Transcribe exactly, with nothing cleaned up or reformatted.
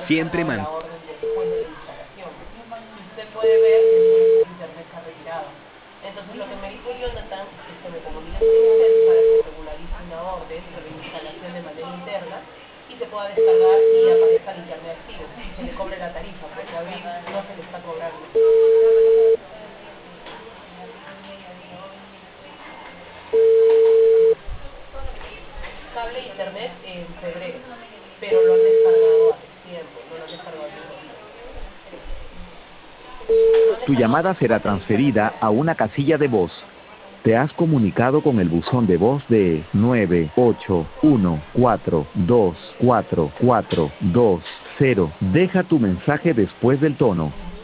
siempre la man... orden después de la instalación. Si usted puede ver, el internet se ha retirado. Entonces lo que me dijo Jonathan es que me comunique con usted para que regularice una orden de la instalación de manera interna y se pueda descargar y aparezca el internet activo y se le cobre la tarifa, porque a Bill no se le está cobrando. Cable e internet en febrero, pero lo han descargado hace tiempo, no lo han descargado el mismo día. Tu llamada será transferida a una casilla de voz. Te has comunicado con el buzón de voz de nueve ocho uno cuatro dos cuatro cuatro dos cero. Deja tu mensaje después del tono.